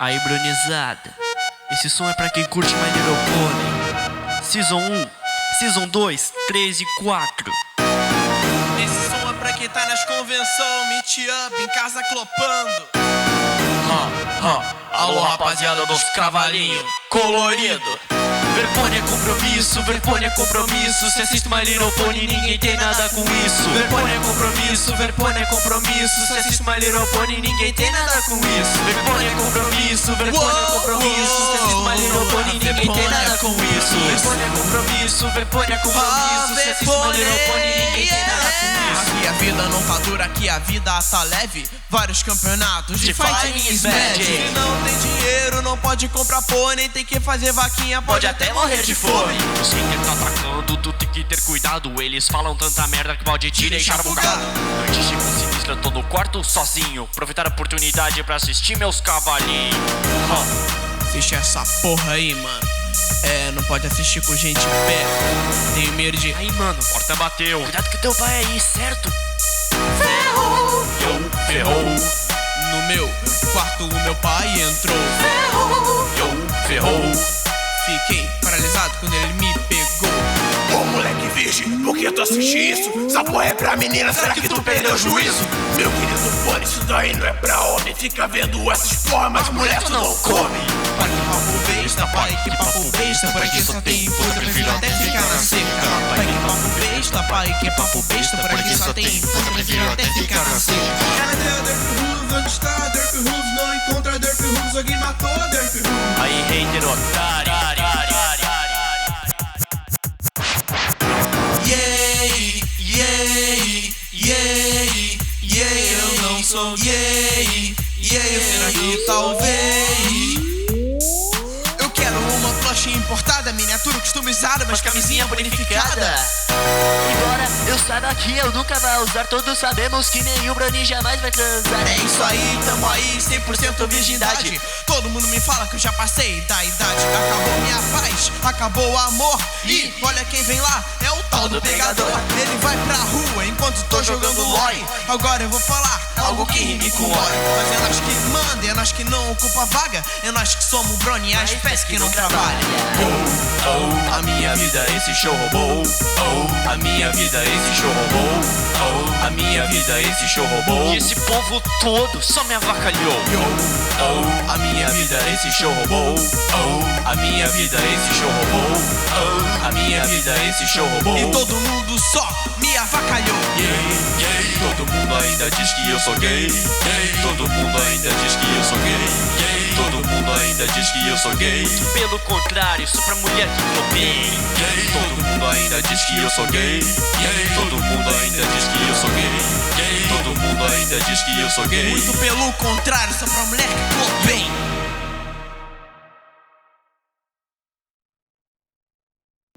Aí, bronizada, esse som é pra quem curte My Little Pony. Season 1, Season 2, 3 e 4. Esse som é pra quem tá nas convenção, meet up, em casa clopando. Alô, rapaziada dos cavalinhos colorido. Verpone é compromisso, Verpone é compromisso. Se assiste My Little Pony, ninguém tem nada com isso. Verpone é compromisso, Verpone é compromisso. Se assiste My Little Pony, ninguém tem nada com isso. Verpone é compromisso, Verpone é compromisso. Se assiste My Little Pony, ninguém tem nada com isso. Verpone é compromisso, Verpone é compromisso. Se assiste My Little Pony, ninguém tem nada com isso. Aqui a vida não tá dura, aqui a vida tá leve. Vários campeonatos de fighting is bad. Se não tem dinheiro, não pode comprar pônei. Tem que fazer vaquinha, pode até morrer de fome. O skater tá atacando, tu tem que ter cuidado. Eles falam tanta merda que pode te deixar bugado. Noite chega sinistra, tô no quarto sozinho. Aproveitar a oportunidade pra assistir meus cavalinhos. Assiste essa porra aí, mano. Não pode assistir com gente perto. Tenho medo de... Aí, mano, porta bateu. Cuidado que teu pai é aí, certo? Ferrou! Ferrou. No meu quarto o meu pai entrou. Ferrou. Fiquei paralisado quando ele me pegou. Ô moleque virgem, por que tu assiste isso? Essa porra é pra menina, será que tu perdeu o juízo? Meu querido pônei, isso daí não é pra homem. Fica vendo essas porra, mas mulher tu não come. Pai que papo besta, pai que papo besta. Por aqui só tem puta, prefiro até ficar na seca. Pai que papo besta, pai que papo besta. Por aqui só tem puta, prefiro até ficar na seca. Cadê Derp Hooves? Onde está Derp Hooves? Não encontra Derp Hooves, alguém matou Derp Hooves. Aí, hater otário. Eu não sou gay. Será que talvez? Eu quero uma plush importada, miniatura customizada, mas camisinha bonificada. Embora eu saiba que eu nunca vou usar, todos sabemos que nenhum Brony jamais vai transar. É isso aí, tamo aí, 100% virgindade. Todo mundo me fala que eu já passei da idade. Acabou minha paz, acabou o amor. E olha quem vem lá, é o tal do pegador. Ele vai pra rua enquanto tô jogando LOL. Agora eu vou falar algo que rime com óleo. Mas é nós que manda, é nós que não ocupa vaga. É nós que somos Brony, a espécie que não trabalha. A minha vida esse show roubou. A minha vida esse show roubou. A minha vida esse show roubou. E esse povo todo só me avacalhou. A minha vida esse show roubou. A minha vida esse show roubou. A minha vida esse show roubou. E todo mundo só me avacalhou. Todo mundo ainda diz que eu sou gay. Todo mundo ainda diz que eu sou gay. Todo mundo ainda diz que eu sou gay. Pelo contrário, sou pra mulher que globei. Todo mundo ainda diz que eu sou gay. Todo mundo ainda diz que eu sou gay. Todo mundo ainda diz que eu sou gay. Muito pelo contrário, sou pra mulher que